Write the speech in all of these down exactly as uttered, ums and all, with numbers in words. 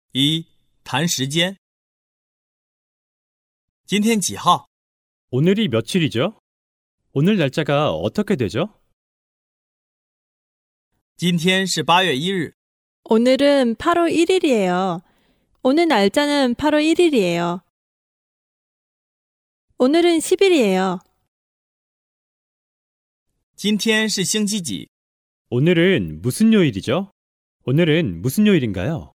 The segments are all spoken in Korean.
一、谈时间。今天几号？ 오늘이 며칠이죠? 오늘 날짜가 어떻게 되죠? 今天是八月一日。 오늘은 팔월 일일이에요. 오늘 날짜는 팔월 일일이에요. 오늘은 십일이에요. 今天是星期几？ 오늘은 무슨 요일이죠? 오늘은 무슨 요일인가요?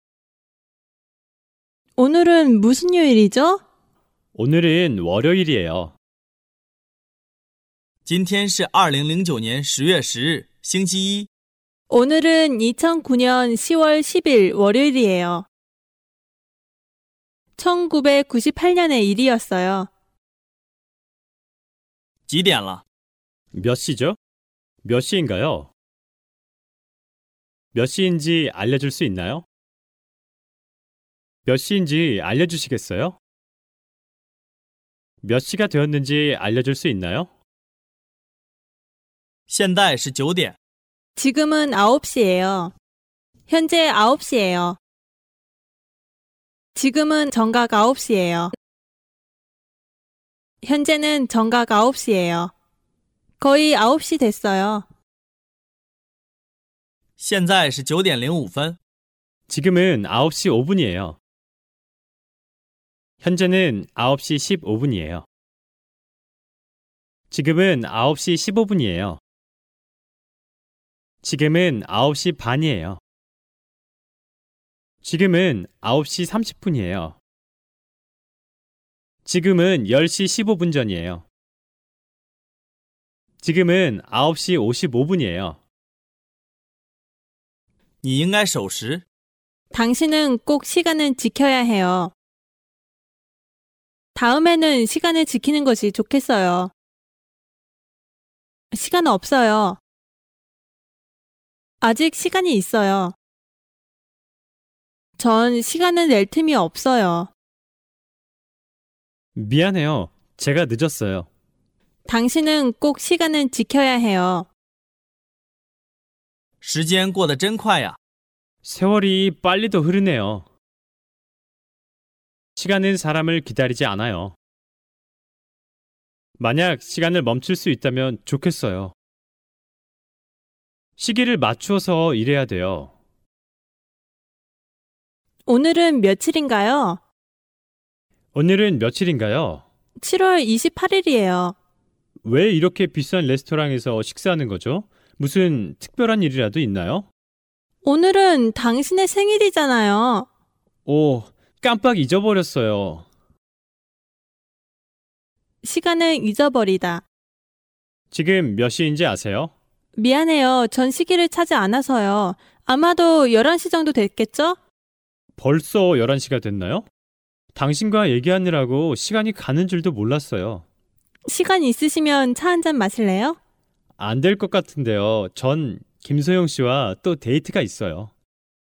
오늘은 무슨 요일이죠? 오늘은 월요일이에요. 今天是二零零九年十月十日，星期一。 오늘은 이천구년 시월 십일 월요일이에요. 천구백구십팔년의 일이었어요. 几点了？ 몇 시죠? 몇 시인가요? 몇 시인지 알려줄 수 있나요? 몇 시인지 알려주시겠어요? 몇 시가 되었는지 알려줄 수 있나요? 现在是九点。 지금은 아홉 시예요. 현재 아홉 시예요. 지금은 정각 아홉 시예요. 현재는 정각 아홉 시예요. 거의 아홉 시 됐어요. 现在是九点零五分。 지금은 아홉 시 오 분이에요. 현재는 아홉 시 십오 분이에요. 지금은 아홉 시 십오 분이에요. 지금은 아홉 시 반이에요. 지금은 아홉 시 삼십 분이에요. 지금은 열 시 십오 분 전이에요. 지금은 아홉 시 오십오 분이에요. 你应该守时。 당신은 꼭 시간을 지켜야 해요. 다음에는 시간을 지키는 것이 좋겠어요. 시간 없어요. 아직 시간이 있어요. 전 시간을 낼 틈이 없어요. 미안해요. 제가 늦었어요. 당신은 꼭 시간을 지켜야 해요. 时间过得真快呀！ 세월이 빨리도 흐르네요. 시간은 사람을 기다리지 않아요. 만약 시간을 멈출 수 있다면 좋겠어요. 시기를 맞추어서 일해야 돼요. 오늘은 며칠인가요? 오늘은 며칠인가요? 칠월 이십팔일이에요. 왜 이렇게 비싼 레스토랑에서 식사하는 거죠? 무슨 특별한 일이라도 있나요? 오늘은 당신의 생일이잖아요. 오, 깜빡 잊어버렸어요. 시간을 잊어버리다. 지금 몇 시인지 아세요? 미안해요. 전 시기를 차지 않아서요. 아마도 열한 시 정도 됐겠죠? 벌써 열한 시가 됐나요? 당신과 얘기하느라고 시간이 가는 줄도 몰랐어요. 시간 있으시면 차 한잔 마실래요? 안 될 것 같은데요. 전 김소영 씨와 또 데이트가 있어요.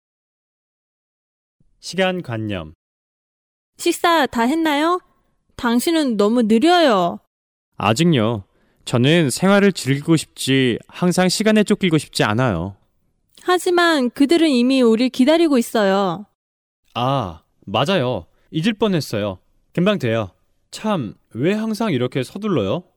시간관념. 식사 다 했나요? 당신은 너무 느려요. 아직요. 저는 생활을 즐기고 싶지 항상 시간에 쫓기고 싶지 않아요. 하지만 그들은 이미 우릴 기다리고 있어요. 아, 맞아요. 잊을 뻔했어요. 금방 돼요. 참, 왜 항상 이렇게 서둘러요?